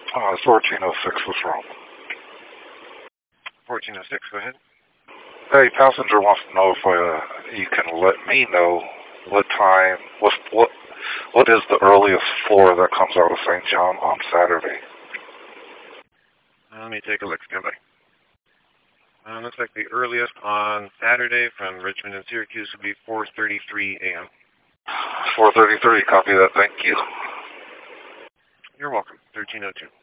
1406 was wrong. 1406, go ahead. Hey, passenger wants to know if you can let me know what time, what is the earliest floor that comes out of St. John on Saturday? Let me take a look, standby. Looks like the earliest on Saturday from Richmond and Syracuse would be 4:33 a.m. 4:33, copy that, thank you. You're welcome, 1302.